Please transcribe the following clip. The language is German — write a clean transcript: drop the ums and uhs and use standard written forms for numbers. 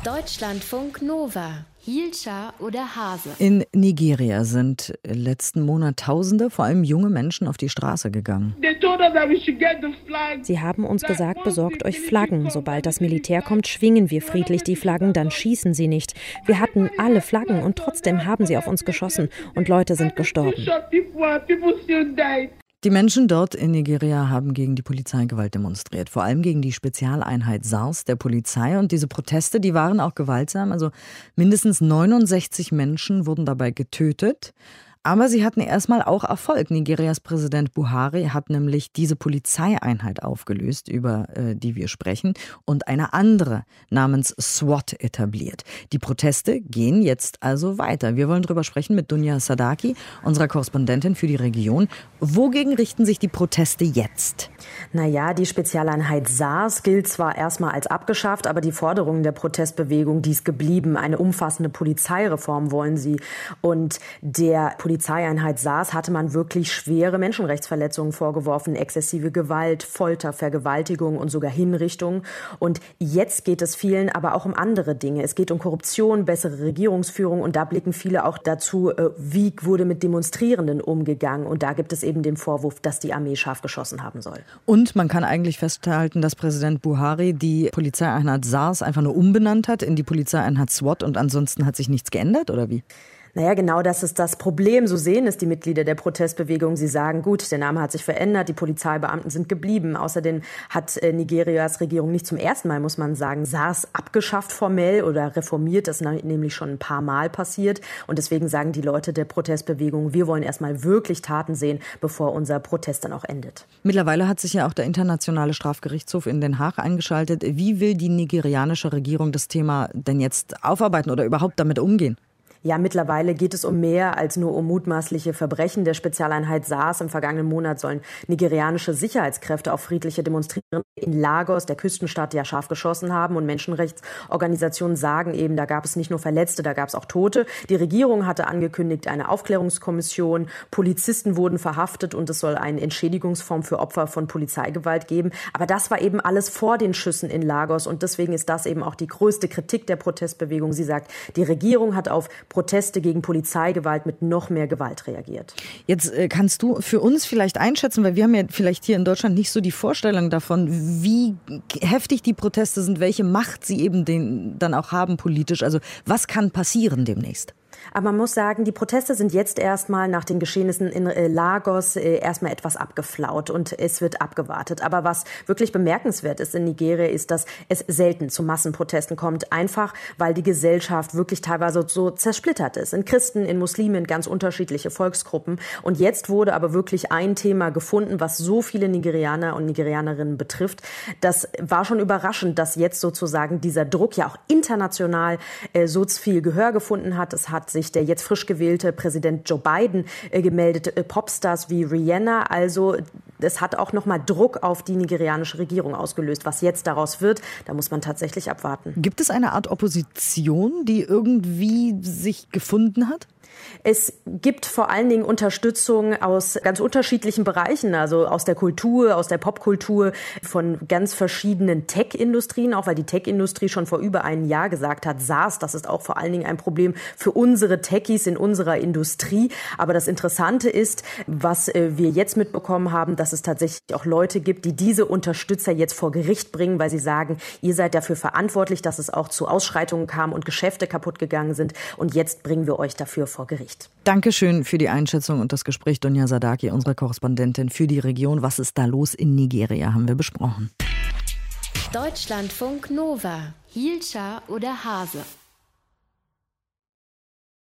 Deutschlandfunk Nova. Hilscha oder Hase? In Nigeria sind letzten Monat Tausende, vor allem junge Menschen, auf die Straße gegangen. Sie haben uns gesagt, besorgt euch Flaggen. Sobald das Militär kommt, schwingen wir friedlich die Flaggen, dann schießen sie nicht. Wir hatten alle Flaggen und trotzdem haben sie auf uns geschossen und Leute sind gestorben. Die Menschen dort in Nigeria haben gegen die Polizeigewalt demonstriert, vor allem gegen die Spezialeinheit SARS der Polizei. Und diese Proteste, die waren auch gewaltsam. Also mindestens 69 Menschen wurden dabei getötet. Aber sie hatten erstmal auch Erfolg. Nigerias Präsident Buhari hat nämlich diese Polizeieinheit aufgelöst, über die wir sprechen, und eine andere namens SWAT etabliert. Die Proteste gehen jetzt also weiter. Wir wollen darüber sprechen mit Dunya Sadaki, unserer Korrespondentin für die Region. Wogegen richten sich die Proteste jetzt? Naja, die Spezialeinheit SARS gilt zwar erstmal als abgeschafft, aber die Forderungen der Protestbewegung, die ist geblieben. Eine umfassende Polizeireform wollen sie. Und der Polizeieinheit SARS hatte man wirklich schwere Menschenrechtsverletzungen vorgeworfen, exzessive Gewalt, Folter, Vergewaltigung und sogar Hinrichtung. Und jetzt geht es vielen aber auch um andere Dinge. Es geht um Korruption, bessere Regierungsführung und da blicken viele auch dazu, wie wurde mit Demonstrierenden umgegangen. Und da gibt es eben den Vorwurf, dass die Armee scharf geschossen haben soll. Und man kann eigentlich festhalten, dass Präsident Buhari die Polizeieinheit SARS einfach nur umbenannt hat in die Polizeieinheit SWAT und ansonsten hat sich nichts geändert, oder wie? Naja, genau das ist das Problem. So sehen es die Mitglieder der Protestbewegung. Sie sagen, gut, der Name hat sich verändert, die Polizeibeamten sind geblieben. Außerdem hat Nigerias Regierung nicht zum ersten Mal, muss man sagen, SARS abgeschafft formell oder reformiert. Das ist nämlich schon ein paar Mal passiert. Und deswegen sagen die Leute der Protestbewegung, wir wollen erstmal wirklich Taten sehen, bevor unser Protest dann auch endet. Mittlerweile hat sich ja auch der Internationale Strafgerichtshof in Den Haag eingeschaltet. Wie will die nigerianische Regierung das Thema denn jetzt aufarbeiten oder überhaupt damit umgehen? Ja, mittlerweile geht es um mehr als nur um mutmaßliche Verbrechen der Spezialeinheit SARS. Im vergangenen Monat sollen nigerianische Sicherheitskräfte auf friedliche Demonstrierende in Lagos, der Küstenstadt, ja scharf geschossen haben. Und Menschenrechtsorganisationen sagen eben, da gab es nicht nur Verletzte, da gab es auch Tote. Die Regierung hatte angekündigt, eine Aufklärungskommission. Polizisten wurden verhaftet und es soll einen Entschädigungsfonds für Opfer von Polizeigewalt geben. Aber das war eben alles vor den Schüssen in Lagos. Und deswegen ist das eben auch die größte Kritik der Protestbewegung. Sie sagt, die Regierung hat auf Proteste gegen Polizeigewalt mit noch mehr Gewalt reagiert. Jetzt kannst du für uns vielleicht einschätzen, weil wir haben ja vielleicht hier in Deutschland nicht so die Vorstellung davon, wie heftig die Proteste sind, welche Macht sie eben dann auch haben politisch. Also was kann passieren demnächst? Aber man muss sagen, die Proteste sind jetzt erstmal nach den Geschehnissen in Lagos erstmal etwas abgeflaut und es wird abgewartet. Aber was wirklich bemerkenswert ist in Nigeria, ist, dass es selten zu Massenprotesten kommt. Einfach, weil die Gesellschaft wirklich teilweise so zersplittert ist. In Christen, in Muslimen, in ganz unterschiedliche Volksgruppen. Und jetzt wurde aber wirklich ein Thema gefunden, was so viele Nigerianer und Nigerianerinnen betrifft. Das war schon überraschend, dass jetzt sozusagen dieser Druck ja auch international so viel Gehör gefunden hat. Es hat sich der jetzt frisch gewählte Präsident Joe Biden gemeldet, Popstars wie Rihanna. Also es hat auch nochmal Druck auf die nigerianische Regierung ausgelöst. Was jetzt daraus wird, da muss man tatsächlich abwarten. Gibt es eine Art Opposition, die irgendwie sich gefunden hat? Es gibt vor allen Dingen Unterstützung aus ganz unterschiedlichen Bereichen, also aus der Kultur, aus der Popkultur, von ganz verschiedenen Tech-Industrien, auch weil die Tech-Industrie schon vor über einem Jahr gesagt hat, SARS, das ist auch vor allen Dingen ein Problem für unsere Techies in unserer Industrie. Aber das Interessante ist, was wir jetzt mitbekommen haben, dass es tatsächlich auch Leute gibt, die diese Unterstützer jetzt vor Gericht bringen, weil sie sagen, ihr seid dafür verantwortlich, dass es auch zu Ausschreitungen kam und Geschäfte kaputt gegangen sind. Und jetzt bringen wir euch dafür vor Gericht. Dankeschön für die Einschätzung und das Gespräch. Dunya Sadaki, unsere Korrespondentin für die Region. Was ist da los in Nigeria, haben wir besprochen. Deutschlandfunk Nova. Hilscha oder Hase?